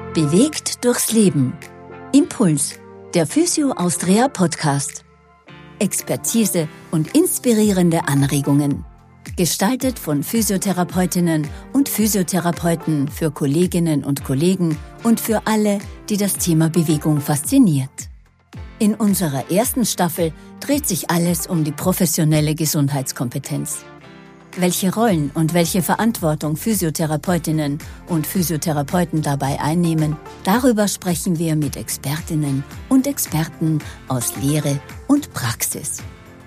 Bewegt durchs Leben. Impuls, der Physio Austria Podcast. Expertise und inspirierende Anregungen. Gestaltet von Physiotherapeutinnen und Physiotherapeuten für Kolleginnen und Kollegen und für alle, die das Thema Bewegung fasziniert. In unserer ersten Staffel dreht sich alles um die professionelle Gesundheitskompetenz. Welche Rollen und welche Verantwortung Physiotherapeutinnen und Physiotherapeuten dabei einnehmen, darüber sprechen wir mit Expertinnen und Experten aus Lehre und Praxis.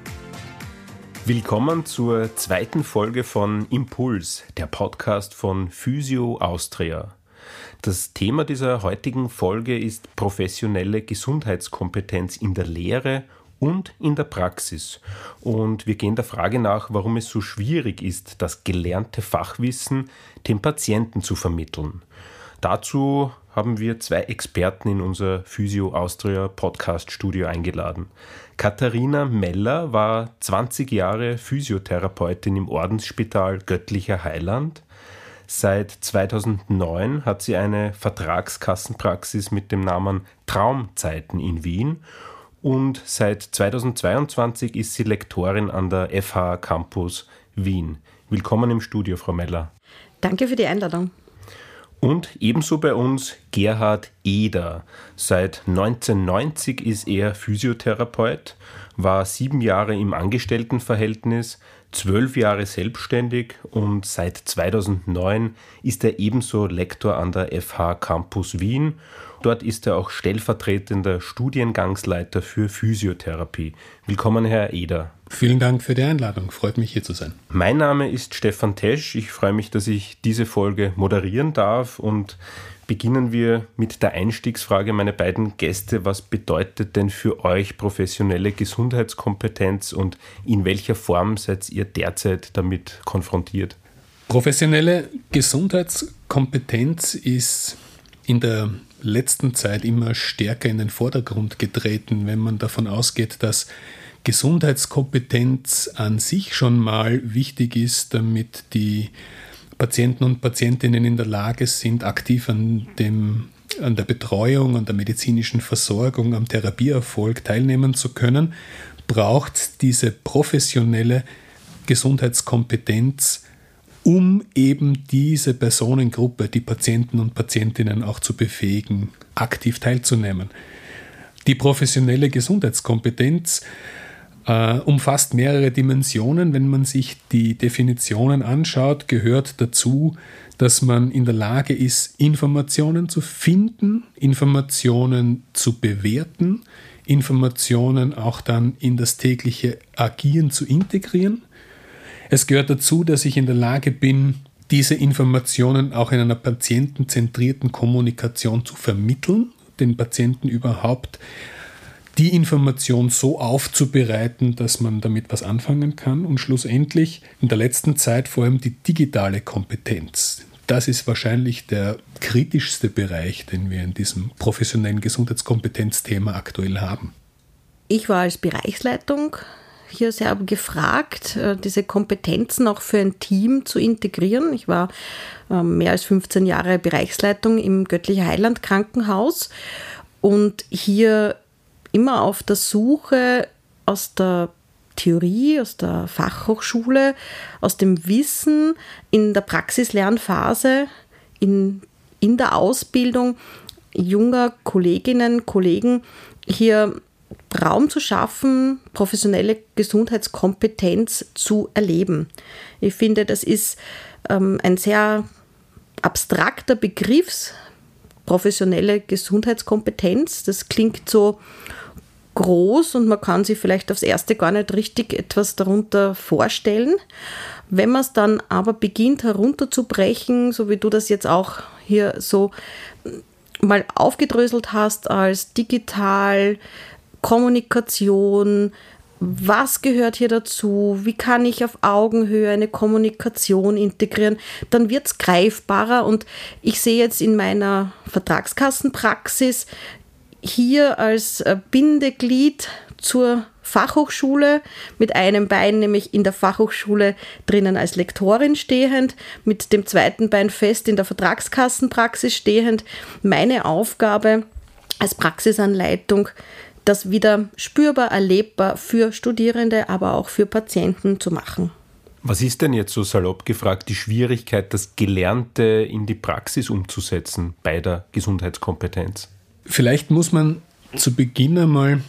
Willkommen zur zweiten Folge von Impuls, der Podcast von Physio Austria. Das Thema dieser heutigen Folge ist professionelle Gesundheitskompetenz in der Lehre und in der Praxis. Und wir gehen der Frage nach, warum es so schwierig ist, das gelernte Fachwissen dem Patienten zu vermitteln. Dazu haben wir zwei Experten in unser Physio Austria Podcast-Studio eingeladen. Katharina Meller war 20 Jahre Physiotherapeutin im Ordensspital Göttlicher Heiland. Seit 2009 hat sie eine Vertragskassenpraxis mit dem Namen Traumzeiten in Wien und seit 2022 ist sie Lektorin an der FH Campus Wien. Willkommen im Studio, Frau Meller. Danke für die Einladung. Und ebenso bei uns Gerhard Eder. Seit 1990 ist er Physiotherapeut, war 7 Jahre im Angestelltenverhältnis, 12 Jahre selbstständig und seit 2009 ist er ebenso Lektor an der FH Campus Wien. Dort ist er auch stellvertretender Studiengangsleiter für Physiotherapie. Willkommen, Herr Eder. Vielen Dank für die Einladung. Freut mich, hier zu sein. Mein Name ist Stefan Tesch. Ich freue mich, dass ich diese Folge moderieren darf. Und beginnen wir mit der Einstiegsfrage, meine beiden Gäste. Was bedeutet denn für euch professionelle Gesundheitskompetenz und in welcher Form seid ihr derzeit damit konfrontiert? Professionelle Gesundheitskompetenz ist in der letzten Zeit immer stärker in den Vordergrund getreten, wenn man davon ausgeht, dass Gesundheitskompetenz an sich schon mal wichtig ist, damit die Patienten und Patientinnen in der Lage sind, aktiv an der Betreuung, an der medizinischen Versorgung, am Therapieerfolg teilnehmen zu können, braucht diese professionelle Gesundheitskompetenz, um eben diese Personengruppe, die Patienten und Patientinnen auch zu befähigen, aktiv teilzunehmen. Die professionelle Gesundheitskompetenz umfasst mehrere Dimensionen. Wenn man sich die Definitionen anschaut, gehört dazu, dass man in der Lage ist, Informationen zu finden, Informationen zu bewerten, Informationen auch dann in das tägliche Agieren zu integrieren. Es gehört dazu, dass ich in der Lage bin, diese Informationen auch in einer patientenzentrierten Kommunikation zu vermitteln, den Patienten überhaupt die Information so aufzubereiten, dass man damit was anfangen kann und schlussendlich in der letzten Zeit vor allem die digitale Kompetenz. Das ist wahrscheinlich der kritischste Bereich, den wir in diesem professionellen Gesundheitskompetenzthema aktuell haben. Ich war als Bereichsleitung hier sehr gefragt, diese Kompetenzen auch für ein Team zu integrieren. Ich war mehr als 15 Jahre Bereichsleitung im Göttlicher Heiland Krankenhaus und hier immer auf der Suche aus der Theorie, aus der Fachhochschule, aus dem Wissen in der Praxislernphase, in der Ausbildung junger Kolleginnen, Kollegen hier Raum zu schaffen, professionelle Gesundheitskompetenz zu erleben. Ich finde, das ist ein sehr abstrakter Begriff, professionelle Gesundheitskompetenz. Das klingt so groß und man kann sich vielleicht aufs Erste gar nicht richtig etwas darunter vorstellen. Wenn man es dann aber beginnt herunterzubrechen, so wie du das jetzt auch hier so mal aufgedröselt hast als digital, Kommunikation, was gehört hier dazu, wie kann ich auf Augenhöhe eine Kommunikation integrieren, dann wird es greifbarer und ich sehe jetzt in meiner Vertragskassenpraxis hier als Bindeglied zur Fachhochschule, mit einem Bein nämlich in der Fachhochschule drinnen als Lektorin stehend, mit dem zweiten Bein fest in der Vertragskassenpraxis stehend. Meine Aufgabe als Praxisanleitung, das wieder spürbar, erlebbar für Studierende, aber auch für Patienten zu machen. Was ist denn jetzt so salopp gefragt die Schwierigkeit, das Gelernte in die Praxis umzusetzen bei der Gesundheitskompetenz? Vielleicht muss man zu Beginn einmal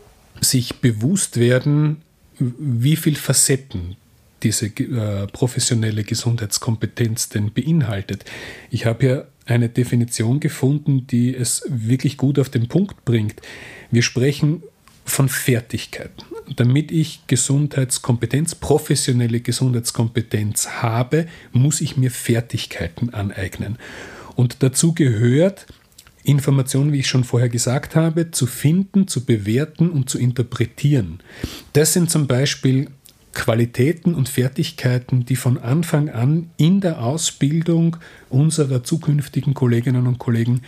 sich bewusst werden, wie viele Facetten diese professionelle Gesundheitskompetenz denn beinhaltet. Ich habe hier eine Definition gefunden, die es wirklich gut auf den Punkt bringt. Wir sprechen von Fertigkeiten. Damit ich Gesundheitskompetenz, professionelle Gesundheitskompetenz habe, muss ich mir Fertigkeiten aneignen. Und dazu gehört, Informationen, wie ich schon vorher gesagt habe, zu finden, zu bewerten und zu interpretieren. Das sind zum Beispiel Qualitäten und Fertigkeiten, die von Anfang an in der Ausbildung unserer zukünftigen Kolleginnen und Kollegen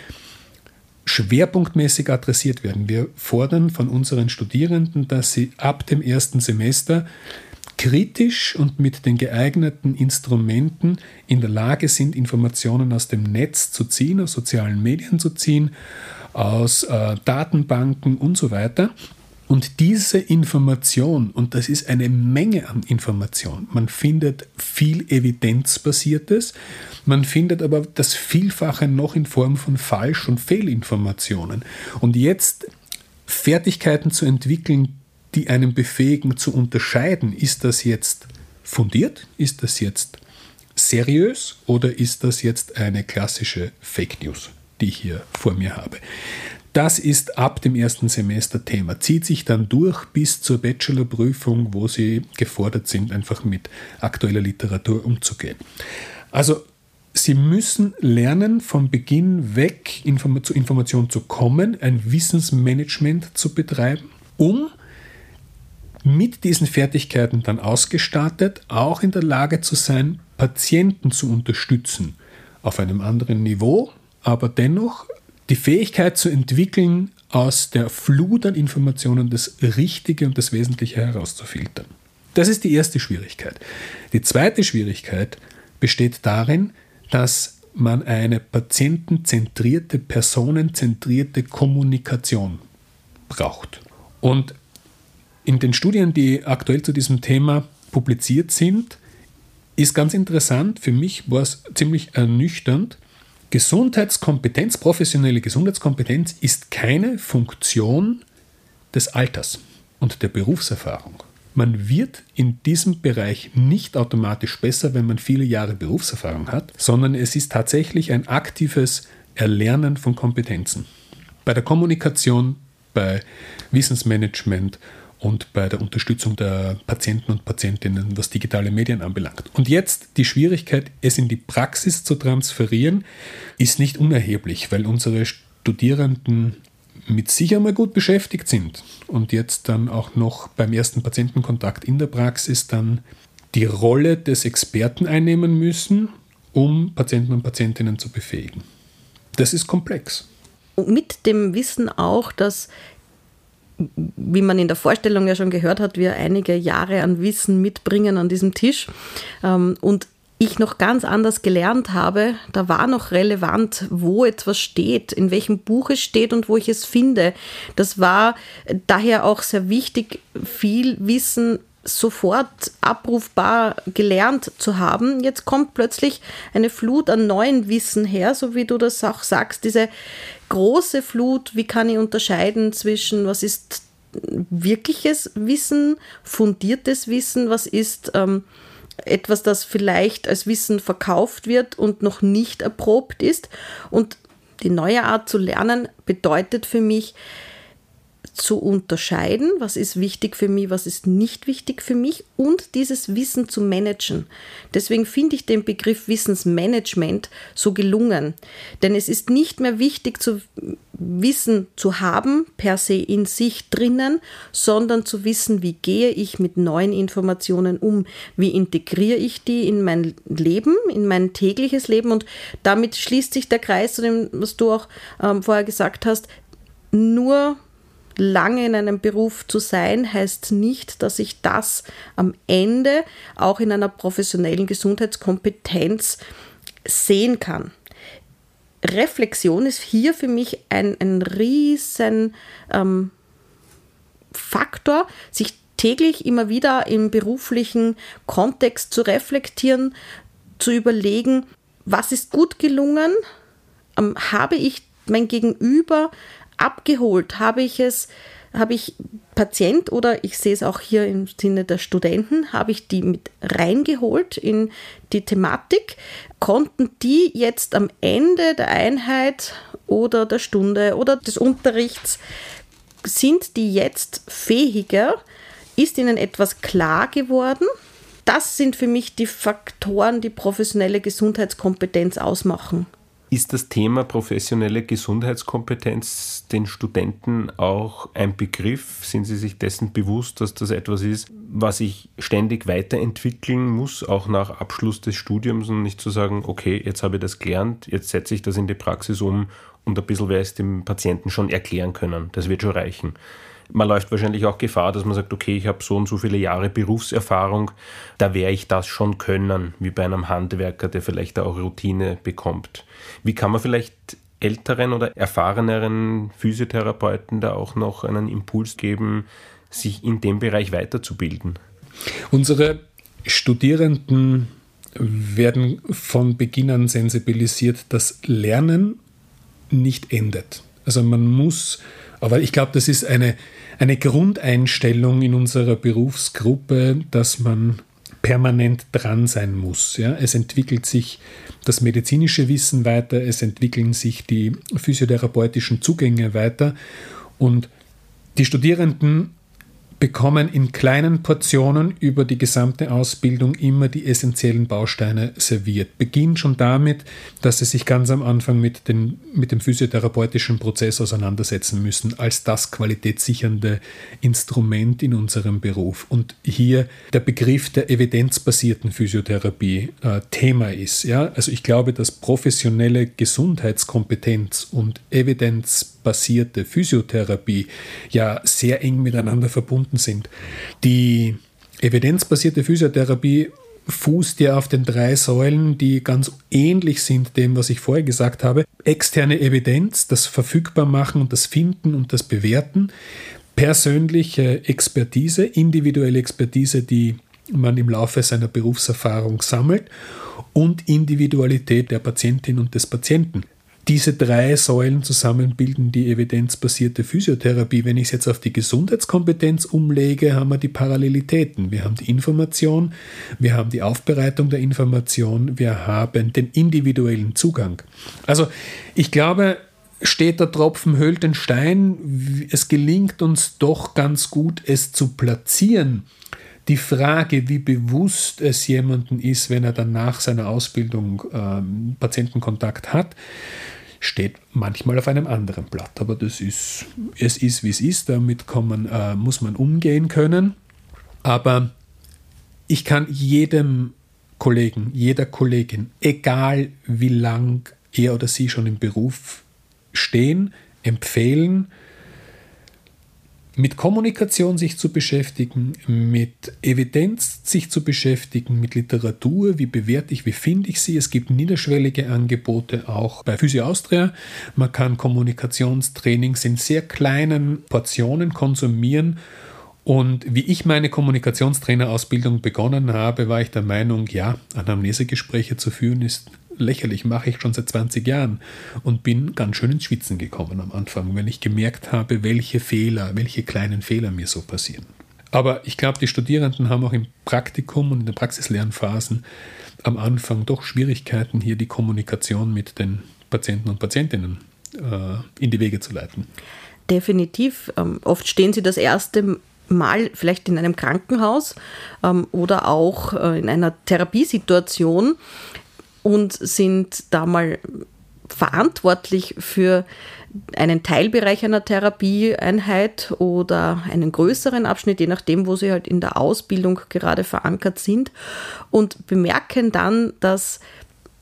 schwerpunktmäßig adressiert werden. Wir fordern von unseren Studierenden, dass sie ab dem ersten Semester kritisch und mit den geeigneten Instrumenten in der Lage sind, Informationen aus dem Netz zu ziehen, aus sozialen Medien zu ziehen, aus Datenbanken und so weiter. Und diese Information, und das ist eine Menge an Information, man findet viel Evidenzbasiertes, man findet aber das Vielfache noch in Form von Falsch- und Fehlinformationen. Und jetzt Fertigkeiten zu entwickeln, die einen befähigen zu unterscheiden, ist das jetzt fundiert, ist das jetzt seriös oder ist das jetzt eine klassische Fake News, die ich hier vor mir habe. Das ist ab dem ersten Semester Thema, zieht sich dann durch bis zur Bachelorprüfung, wo Sie gefordert sind, einfach mit aktueller Literatur umzugehen. Also Sie müssen lernen, von Beginn weg zu Information zu kommen, ein Wissensmanagement zu betreiben, um mit diesen Fertigkeiten dann ausgestattet, auch in der Lage zu sein, Patienten zu unterstützen, auf einem anderen Niveau, aber dennoch die Fähigkeit zu entwickeln, aus der Flut an Informationen das Richtige und das Wesentliche herauszufiltern. Das ist die erste Schwierigkeit. Die zweite Schwierigkeit besteht darin, dass man eine patientenzentrierte, personenzentrierte Kommunikation braucht. Und in den Studien, die aktuell zu diesem Thema publiziert sind, ist ganz interessant, für mich war es ziemlich ernüchternd, Gesundheitskompetenz, professionelle Gesundheitskompetenz ist keine Funktion des Alters und der Berufserfahrung. Man wird in diesem Bereich nicht automatisch besser, wenn man viele Jahre Berufserfahrung hat, sondern es ist tatsächlich ein aktives Erlernen von Kompetenzen. Bei der Kommunikation, bei Wissensmanagement und bei der Unterstützung der Patienten und Patientinnen, was digitale Medien anbelangt. Und jetzt die Schwierigkeit, es in die Praxis zu transferieren, ist nicht unerheblich, weil unsere Studierenden mit sich einmal gut beschäftigt sind und jetzt dann auch noch beim ersten Patientenkontakt in der Praxis dann die Rolle des Experten einnehmen müssen, um Patienten und Patientinnen zu befähigen. Das ist komplex. Mit dem Wissen auch, dass, wie man in der Vorstellung ja schon gehört hat, wir einige Jahre an Wissen mitbringen an diesem Tisch und ich noch ganz anders gelernt habe, da war noch relevant, wo etwas steht, in welchem Buch es steht und wo ich es finde. Das war daher auch sehr wichtig, viel Wissen sofort abrufbar gelernt zu haben. Jetzt kommt plötzlich eine Flut an neuem Wissen her, so wie du das auch sagst, diese große Flut, wie kann ich unterscheiden zwischen, was ist wirkliches Wissen, fundiertes Wissen, was ist etwas, das vielleicht als Wissen verkauft wird und noch nicht erprobt ist. Und die neue Art zu lernen bedeutet für mich, zu unterscheiden, was ist wichtig für mich, was ist nicht wichtig für mich und dieses Wissen zu managen. Deswegen finde ich den Begriff Wissensmanagement so gelungen. Denn es ist nicht mehr wichtig, zu Wissen zu haben, per se in sich drinnen, sondern zu wissen, wie gehe ich mit neuen Informationen um, wie integriere ich die in mein Leben, in mein tägliches Leben und damit schließt sich der Kreis zu dem, was du auch vorher gesagt hast, nur lange in einem Beruf zu sein, heißt nicht, dass ich das am Ende auch in einer professionellen Gesundheitskompetenz sehen kann. Reflexion ist hier für mich ein riesen Faktor, sich täglich immer wieder im beruflichen Kontext zu reflektieren, zu überlegen, was ist gut gelungen, habe ich mein Gegenüber abgeholt, habe ich Patient oder ich sehe es auch hier im Sinne der Studenten, habe ich die mit reingeholt in die Thematik, konnten die jetzt am Ende der Einheit oder der Stunde oder des Unterrichts, sind die jetzt fähiger, ist ihnen etwas klar geworden? Das sind für mich die Faktoren, die professionelle Gesundheitskompetenz ausmachen. Ist das Thema professionelle Gesundheitskompetenz den Studenten auch ein Begriff? Sind sie sich dessen bewusst, dass das etwas ist, was ich ständig weiterentwickeln muss, auch nach Abschluss des Studiums, und nicht zu sagen, okay, jetzt habe ich das gelernt, jetzt setze ich das in die Praxis um und ein bisschen werde ich es dem Patienten schon erklären können. Das wird schon reichen. Man läuft wahrscheinlich auch Gefahr, dass man sagt, okay, ich habe so und so viele Jahre Berufserfahrung, da werde ich das schon können, wie bei einem Handwerker, der vielleicht da auch Routine bekommt. Wie kann man vielleicht älteren oder erfahreneren Physiotherapeuten da auch noch einen Impuls geben, sich in dem Bereich weiterzubilden? Unsere Studierenden werden von Beginn an sensibilisiert, dass Lernen nicht endet. Also man muss, aber ich glaube, das ist eine Grundeinstellung in unserer Berufsgruppe, dass man permanent dran sein muss. Ja? Es entwickelt sich das medizinische Wissen weiter, es entwickeln sich die physiotherapeutischen Zugänge weiter und die Studierenden bekommen in kleinen Portionen über die gesamte Ausbildung immer die essentiellen Bausteine serviert. Beginnt schon damit, dass sie sich ganz am Anfang mit dem physiotherapeutischen Prozess auseinandersetzen müssen, als das qualitätssichernde Instrument in unserem Beruf. Und hier der Begriff der evidenzbasierten Physiotherapie Thema ist. Ja? Also ich glaube, dass professionelle Gesundheitskompetenz und evidenzbasierte Physiotherapie ja sehr eng miteinander verbunden sind. Die evidenzbasierte Physiotherapie fußt ja auf den 3 Säulen, die ganz ähnlich sind dem, was ich vorher gesagt habe. Externe Evidenz, das Verfügbarmachen und das Finden und das Bewerten. Persönliche Expertise, individuelle Expertise, die man im Laufe seiner Berufserfahrung sammelt. Und Individualität der Patientin und des Patienten. Diese 3 Säulen zusammen bilden die evidenzbasierte Physiotherapie. Wenn ich es jetzt auf die Gesundheitskompetenz umlege, haben wir die Parallelitäten. Wir haben die Information, wir haben die Aufbereitung der Information, wir haben den individuellen Zugang. Also ich glaube, steter Tropfen höhlt den Stein. Es gelingt uns doch ganz gut, es zu platzieren. Die Frage, wie bewusst es jemandem ist, wenn er dann nach seiner Ausbildung Patientenkontakt hat, steht manchmal auf einem anderen Blatt. Aber es ist, wie es ist. Damit muss man umgehen können. Aber ich kann jedem Kollegen, jeder Kollegin, egal wie lang er oder sie schon im Beruf stehen, empfehlen, mit Kommunikation sich zu beschäftigen, mit Evidenz sich zu beschäftigen, mit Literatur, wie bewerte ich, wie finde ich sie. Es gibt niederschwellige Angebote auch bei Physio Austria. Man kann Kommunikationstrainings in sehr kleinen Portionen konsumieren. Und wie ich meine Kommunikationstrainerausbildung begonnen habe, war ich der Meinung, ja, Anamnesegespräche zu führen ist lächerlich, mache ich schon seit 20 Jahren und bin ganz schön ins Schwitzen gekommen am Anfang, wenn ich gemerkt habe, welche kleinen Fehler mir so passieren. Aber ich glaube, die Studierenden haben auch im Praktikum und in den Praxislernphasen am Anfang doch Schwierigkeiten, hier die Kommunikation mit den Patienten und Patientinnen in die Wege zu leiten. Definitiv. Oft stehen sie das erste Mal vielleicht in einem Krankenhaus oder auch in einer Therapiesituation und sind da mal verantwortlich für einen Teilbereich einer Therapieeinheit oder einen größeren Abschnitt, je nachdem, wo sie halt in der Ausbildung gerade verankert sind und bemerken dann, dass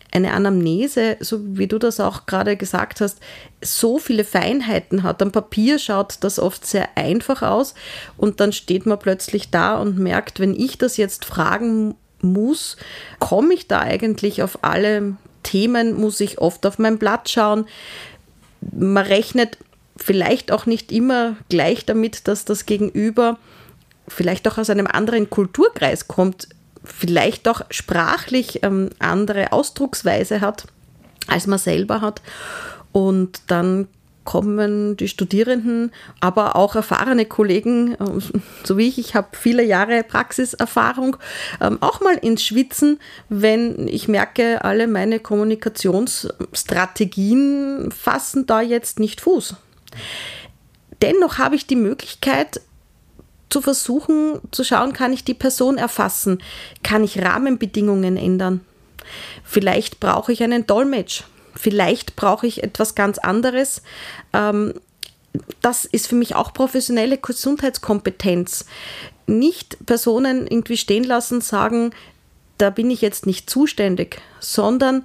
eine Anamnese, so wie du das auch gerade gesagt hast, so viele Feinheiten hat. Am Papier schaut das oft sehr einfach aus und dann steht man plötzlich da und merkt, wenn ich das jetzt fragen muss, komme ich da eigentlich auf alle Themen, muss ich oft auf mein Blatt schauen. Man rechnet vielleicht auch nicht immer gleich damit, dass das Gegenüber vielleicht auch aus einem anderen Kulturkreis kommt, vielleicht auch sprachlich andere Ausdrucksweise hat, als man selber hat. Und dann kommen die Studierenden, aber auch erfahrene Kollegen, so wie ich habe viele Jahre Praxiserfahrung, auch mal ins Schwitzen, wenn ich merke, alle meine Kommunikationsstrategien fassen da jetzt nicht Fuß. Dennoch habe ich die Möglichkeit, zu versuchen, zu schauen, kann ich die Person erfassen? Kann ich Rahmenbedingungen ändern? Vielleicht brauche ich einen Dolmetsch. Vielleicht brauche ich etwas ganz anderes. Das ist für mich auch professionelle Gesundheitskompetenz. Nicht Personen irgendwie stehen lassen, sagen, da bin ich jetzt nicht zuständig, sondern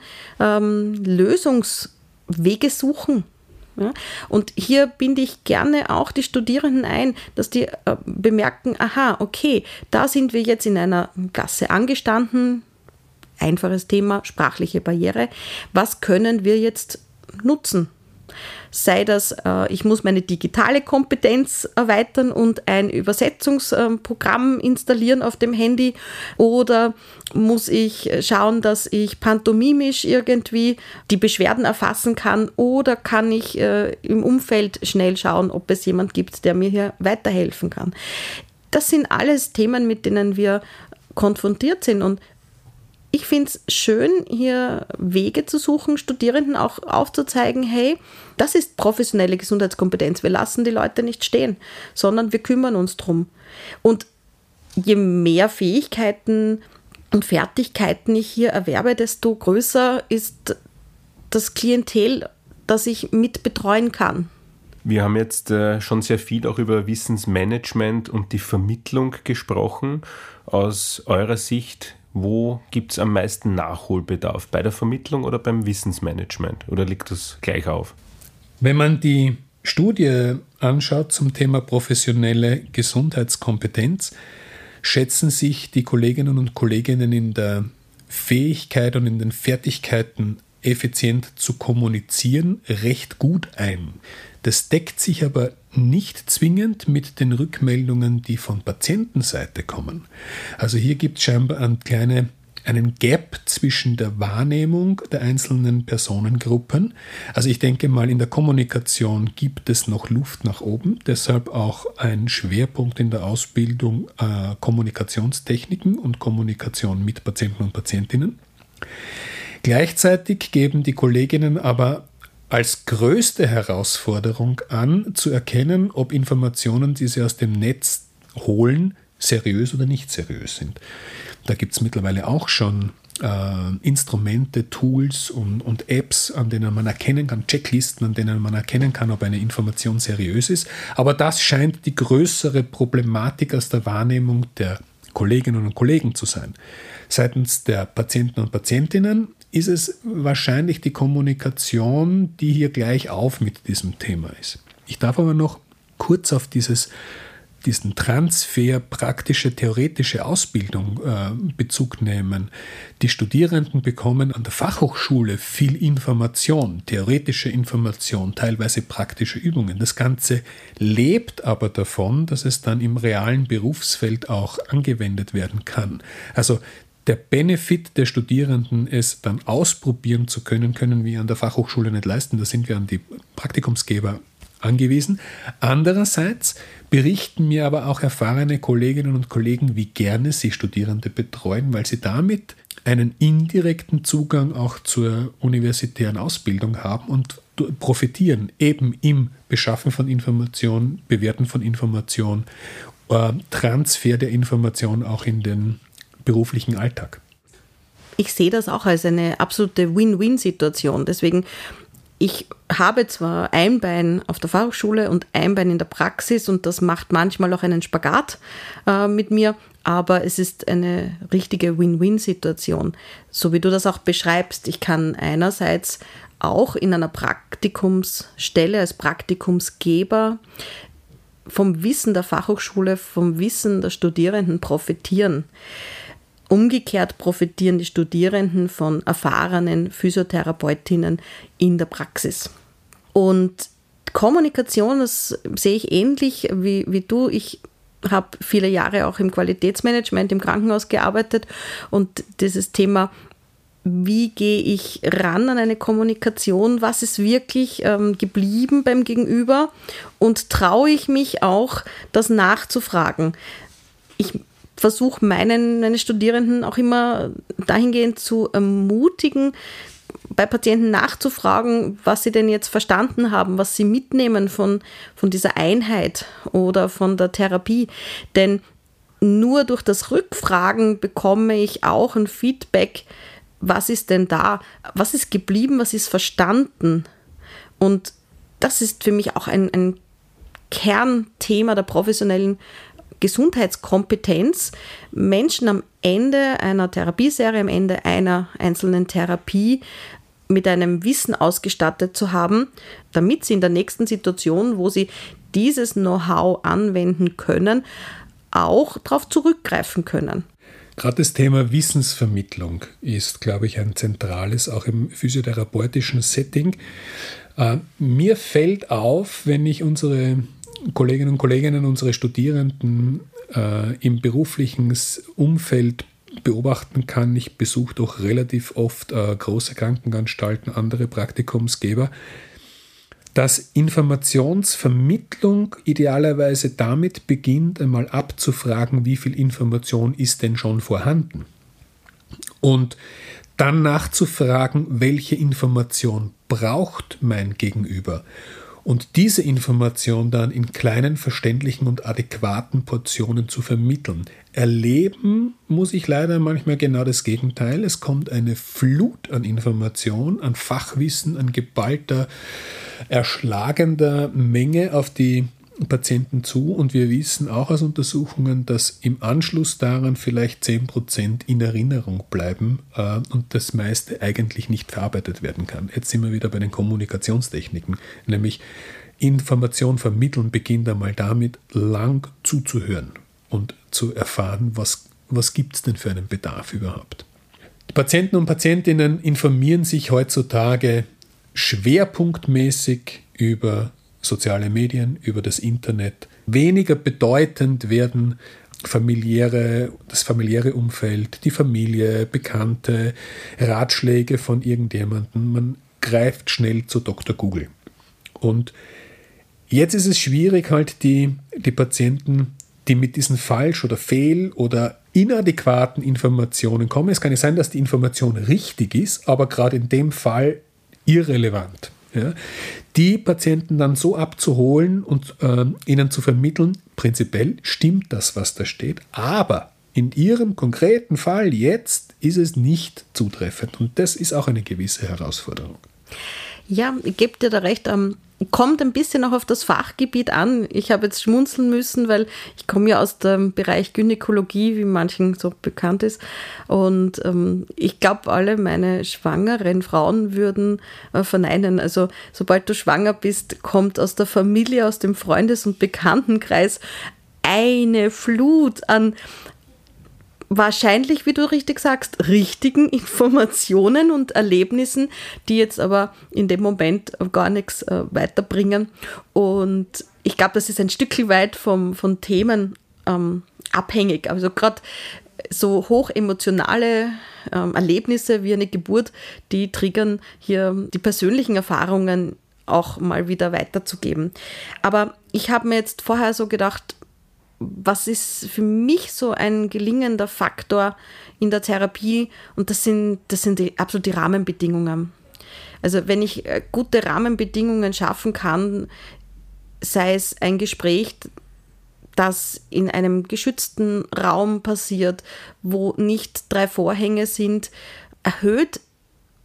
Lösungswege suchen. Ja, und hier binde ich gerne auch die Studierenden ein, dass die bemerken, aha, okay, da sind wir jetzt in einer Klasse angestanden, einfaches Thema, sprachliche Barriere, was können wir jetzt nutzen? Sei das, ich muss meine digitale Kompetenz erweitern und ein Übersetzungsprogramm installieren auf dem Handy, oder muss ich schauen, dass ich pantomimisch irgendwie die Beschwerden erfassen kann, oder kann ich im Umfeld schnell schauen, ob es jemand gibt, der mir hier weiterhelfen kann. Das sind alles Themen, mit denen wir konfrontiert sind, und ich finde es schön, hier Wege zu suchen, Studierenden auch aufzuzeigen, hey, das ist professionelle Gesundheitskompetenz. Wir lassen die Leute nicht stehen, sondern wir kümmern uns drum. Und je mehr Fähigkeiten und Fertigkeiten ich hier erwerbe, desto größer ist das Klientel, das ich mit betreuen kann. Wir haben jetzt schon sehr viel auch über Wissensmanagement und die Vermittlung gesprochen. Aus eurer Sicht, wo gibt es am meisten Nachholbedarf? Bei der Vermittlung oder beim Wissensmanagement? Oder liegt das gleich auf? Wenn man die Studie anschaut zum Thema professionelle Gesundheitskompetenz, schätzen sich die Kolleginnen und Kollegen in der Fähigkeit und in den Fertigkeiten, effizient zu kommunizieren, recht gut ein. Das deckt sich aber nicht zwingend mit den Rückmeldungen, die von Patientenseite kommen. Also hier gibt es scheinbar einen Gap zwischen der Wahrnehmung der einzelnen Personengruppen. Also ich denke mal, in der Kommunikation gibt es noch Luft nach oben, deshalb auch ein Schwerpunkt in der Ausbildung Kommunikationstechniken und Kommunikation mit Patienten und Patientinnen. Gleichzeitig geben die Kolleginnen aber als größte Herausforderung an, zu erkennen, ob Informationen, die sie aus dem Netz holen, seriös oder nicht seriös sind. Da gibt es mittlerweile auch schon Instrumente, Tools und Apps, an denen man erkennen kann, Checklisten, an denen man erkennen kann, ob eine Information seriös ist. Aber das scheint die größere Problematik aus der Wahrnehmung der Kolleginnen und Kollegen zu sein. Seitens der Patienten und Patientinnen ist es wahrscheinlich die Kommunikation, die hier gleich auf mit diesem Thema ist. Ich darf aber noch kurz auf diesen Transfer praktische, theoretische Ausbildung Bezug nehmen. Die Studierenden bekommen an der Fachhochschule viel Information, theoretische Information, teilweise praktische Übungen. Das Ganze lebt aber davon, dass es dann im realen Berufsfeld auch angewendet werden kann. Also der Benefit der Studierenden, es dann ausprobieren zu können, können wir an der Fachhochschule nicht leisten. Da sind wir an die Praktikumsgeber angewiesen. Andererseits berichten mir aber auch erfahrene Kolleginnen und Kollegen, wie gerne sie Studierende betreuen, weil sie damit einen indirekten Zugang auch zur universitären Ausbildung haben und profitieren eben im Beschaffen von Information, Bewerten von Information, Transfer der Information auch in den beruflichen Alltag. Ich sehe das auch als eine absolute Win-Win-Situation. Deswegen, ich habe zwar ein Bein auf der Fachhochschule und ein Bein in der Praxis und das macht manchmal auch einen Spagat mit mir, aber es ist eine richtige Win-Win-Situation. So wie du das auch beschreibst, ich kann einerseits auch in einer Praktikumsstelle als Praktikumsgeber vom Wissen der Fachhochschule, vom Wissen der Studierenden profitieren. Umgekehrt profitieren die Studierenden von erfahrenen Physiotherapeutinnen in der Praxis. Und Kommunikation, das sehe ich ähnlich wie du. Ich habe viele Jahre auch im Qualitätsmanagement im Krankenhaus gearbeitet und dieses Thema, wie gehe ich ran an eine Kommunikation, was ist wirklich geblieben beim Gegenüber und traue ich mich auch, das nachzufragen. Ich versuche meine Studierenden auch immer dahingehend zu ermutigen, bei Patienten nachzufragen, was sie denn jetzt verstanden haben, was sie mitnehmen von dieser Einheit oder von der Therapie. Denn nur durch das Rückfragen bekomme ich auch ein Feedback, was ist denn da, was ist geblieben, was ist verstanden. Und das ist für mich auch ein Kernthema der professionellen Gesundheitskompetenz, Menschen am Ende einer Therapieserie, am Ende einer einzelnen Therapie mit einem Wissen ausgestattet zu haben, damit sie in der nächsten Situation, wo sie dieses Know-how anwenden können, auch darauf zurückgreifen können. Gerade das Thema Wissensvermittlung ist, glaube ich, ein zentrales, auch im physiotherapeutischen Setting. Mir fällt auf, wenn ich unsere Kolleginnen und Kollegen, unsere Studierenden im beruflichen Umfeld beobachten kann. Ich besuche doch relativ oft große Krankenanstalten, andere Praktikumsgeber, dass Informationsvermittlung idealerweise damit beginnt, einmal abzufragen, wie viel Information ist denn schon vorhanden. Und dann nachzufragen, welche Information braucht mein Gegenüber. Und diese Information dann in kleinen, verständlichen und adäquaten Portionen zu vermitteln. Erleben muss ich leider manchmal genau das Gegenteil. Es kommt eine Flut an Information, an Fachwissen, an geballter, erschlagender Menge auf die Patienten zu. Und wir wissen auch aus Untersuchungen, dass im Anschluss daran vielleicht 10% in Erinnerung bleiben und das meiste eigentlich nicht verarbeitet werden kann. Jetzt sind wir wieder bei den Kommunikationstechniken, nämlich Information vermitteln beginnt einmal damit, lang zuzuhören und zu erfahren, was gibt es denn für einen Bedarf überhaupt. Die Patienten und Patientinnen informieren sich heutzutage schwerpunktmäßig über soziale Medien, über das Internet. Weniger bedeutend werden das familiäre Umfeld, die Familie, Bekannte, Ratschläge von irgendjemandem. Man greift schnell zu Dr. Google. Und jetzt ist es schwierig, halt die Patienten, die mit diesen falsch oder fehl- oder inadäquaten Informationen kommen. Es kann ja sein, dass die Information richtig ist, aber gerade in dem Fall irrelevant. Ja, die Patienten dann so abzuholen und ihnen zu vermitteln, prinzipiell stimmt das, was da steht, aber in ihrem konkreten Fall jetzt ist es nicht zutreffend und das ist auch eine gewisse Herausforderung. Ja, ich gebe dir da recht, kommt ein bisschen auch auf das Fachgebiet an. Ich habe jetzt schmunzeln müssen, weil ich komme ja aus dem Bereich Gynäkologie, wie manchen so bekannt ist. Und ich glaube, alle meine schwangeren Frauen würden verneinen. Also sobald du schwanger bist, kommt aus der Familie, aus dem Freundes- und Bekanntenkreis eine Flut an wahrscheinlich, wie du richtig sagst, richtigen Informationen und Erlebnissen, die jetzt aber in dem Moment gar nichts weiterbringen. Und ich glaube, das ist ein Stückchen weit von Themen abhängig. Also gerade so hochemotionale Erlebnisse wie eine Geburt, die triggern hier die persönlichen Erfahrungen auch mal wieder weiterzugeben. Aber ich habe mir jetzt vorher so gedacht, was ist für mich so ein gelingender Faktor in der Therapie? Und das sind absolut die Rahmenbedingungen. Also wenn ich gute Rahmenbedingungen schaffen kann, sei es ein Gespräch, das in einem geschützten Raum passiert, wo nicht 3 Vorhänge sind, erhöht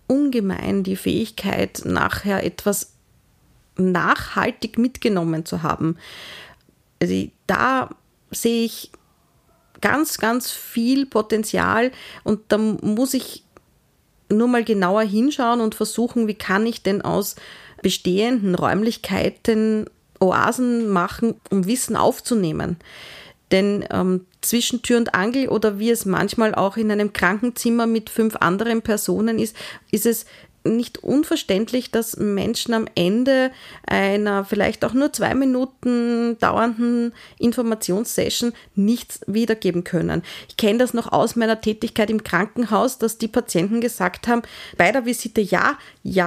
ungemein die Fähigkeit, nachher etwas nachhaltig mitgenommen zu haben. Also da sehe ich ganz, ganz viel Potenzial und da muss ich nur mal genauer hinschauen und versuchen, wie kann ich denn aus bestehenden Räumlichkeiten Oasen machen, um Wissen aufzunehmen. Denn zwischen Tür und Angel oder wie es manchmal auch in einem Krankenzimmer mit 5 anderen Personen ist es nicht unverständlich, dass Menschen am Ende einer vielleicht auch nur 2 Minuten dauernden Informationssession nichts wiedergeben können. Ich kenne das noch aus meiner Tätigkeit im Krankenhaus, dass die Patienten gesagt haben, bei der Visite ja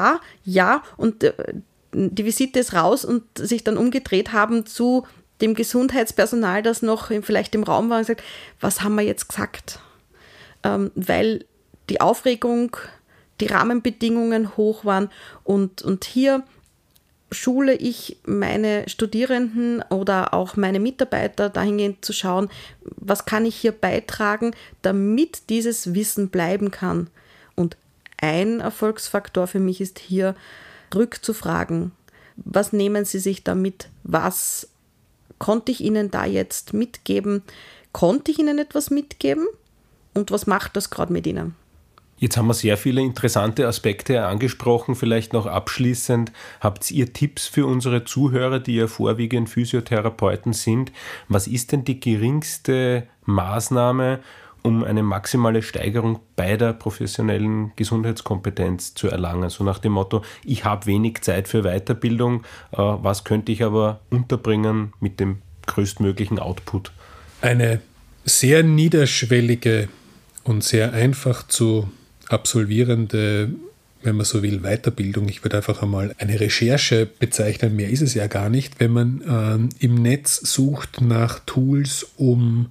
und die Visite ist raus und sich dann umgedreht haben zu dem Gesundheitspersonal, das noch vielleicht im Raum war und gesagt, was haben wir jetzt gesagt? Weil die Aufregung, die Rahmenbedingungen hoch waren und hier schule ich meine Studierenden oder auch meine Mitarbeiter dahingehend zu schauen, was kann ich hier beitragen, damit dieses Wissen bleiben kann. Und ein Erfolgsfaktor für mich ist hier, rückzufragen, was nehmen Sie sich damit, was konnte ich Ihnen da jetzt mitgeben, konnte ich Ihnen etwas mitgeben und was macht das gerade mit Ihnen? Jetzt haben wir sehr viele interessante Aspekte angesprochen. Vielleicht noch abschließend, habt ihr Tipps für unsere Zuhörer, die ja vorwiegend Physiotherapeuten sind? Was ist denn die geringste Maßnahme, um eine maximale Steigerung bei der professionellen Gesundheitskompetenz zu erlangen? So nach dem Motto, ich habe wenig Zeit für Weiterbildung, was könnte ich aber unterbringen mit dem größtmöglichen Output? Eine sehr niederschwellige und sehr einfach zu absolvierende, wenn man so will, Weiterbildung. Ich würde einfach einmal eine Recherche bezeichnen, mehr ist es ja gar nicht, wenn man im Netz sucht nach Tools, um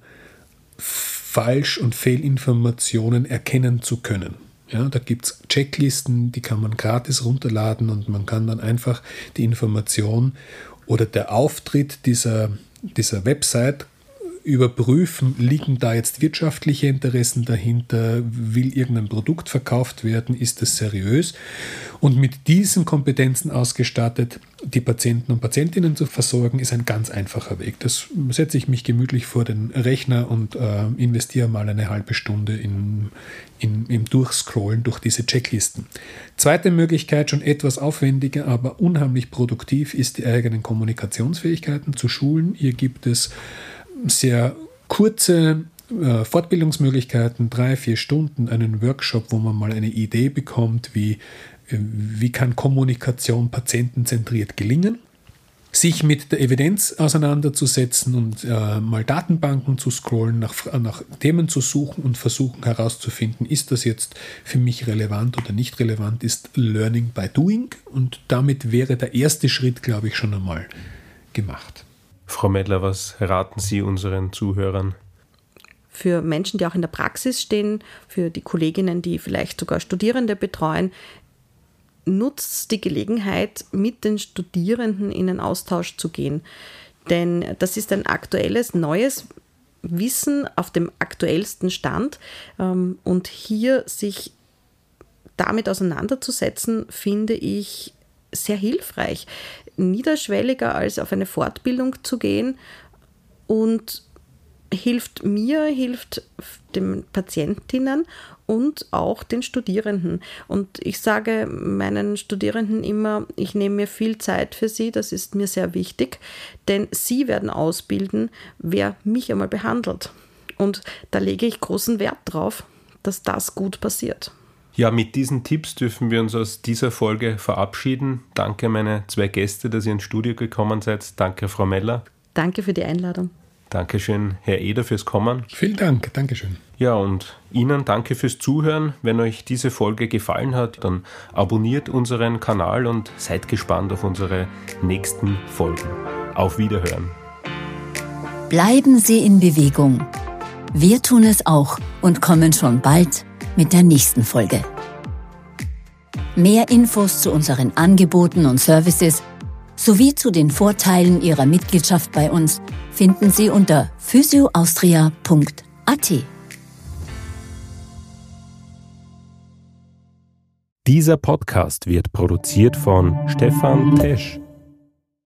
Falsch- und Fehlinformationen erkennen zu können. Ja, da gibt es Checklisten, die kann man gratis runterladen und man kann dann einfach die Information oder der Auftritt dieser Website überprüfen, liegen da jetzt wirtschaftliche Interessen dahinter, will irgendein Produkt verkauft werden, ist es seriös? Und mit diesen Kompetenzen ausgestattet, die Patienten und Patientinnen zu versorgen, ist ein ganz einfacher Weg. Das setze ich mich gemütlich vor den Rechner und investiere mal eine halbe Stunde im Durchscrollen durch diese Checklisten. Zweite Möglichkeit, schon etwas aufwendiger, aber unheimlich produktiv, ist die eigenen Kommunikationsfähigkeiten zu schulen. Hier gibt es sehr kurze Fortbildungsmöglichkeiten, 3-4 Stunden, einen Workshop, wo man mal eine Idee bekommt, wie kann Kommunikation patientenzentriert gelingen. Sich mit der Evidenz auseinanderzusetzen und mal Datenbanken zu scrollen, nach Themen zu suchen und versuchen herauszufinden, ist das jetzt für mich relevant oder nicht relevant, ist Learning by Doing und damit wäre der erste Schritt, glaube ich, schon einmal gemacht. Frau Medler, was raten Sie unseren Zuhörern? Für Menschen, die auch in der Praxis stehen, für die Kolleginnen, die vielleicht sogar Studierende betreuen, nutzt die Gelegenheit, mit den Studierenden in den Austausch zu gehen. Denn das ist ein aktuelles, neues Wissen auf dem aktuellsten Stand. Und hier sich damit auseinanderzusetzen, finde ich sehr hilfreich. Niederschwelliger als auf eine Fortbildung zu gehen und hilft mir, hilft den Patientinnen und auch den Studierenden. Und ich sage meinen Studierenden immer, ich nehme mir viel Zeit für sie, das ist mir sehr wichtig, denn sie werden ausbilden, wer mich einmal behandelt. Und da lege ich großen Wert drauf, dass das gut passiert. Ja, mit diesen Tipps dürfen wir uns aus dieser Folge verabschieden. Danke meine 2 Gäste, dass ihr ins Studio gekommen seid. Danke, Frau Meller. Danke für die Einladung. Dankeschön, Herr Eder, fürs Kommen. Vielen Dank, Dankeschön. Ja, und Ihnen danke fürs Zuhören. Wenn euch diese Folge gefallen hat, dann abonniert unseren Kanal und seid gespannt auf unsere nächsten Folgen. Auf Wiederhören. Bleiben Sie in Bewegung. Wir tun es auch und kommen schon bald mit der nächsten Folge. Mehr Infos zu unseren Angeboten und Services sowie zu den Vorteilen Ihrer Mitgliedschaft bei uns finden Sie unter physioaustria.at. Dieser Podcast wird produziert von Stefan Tesch.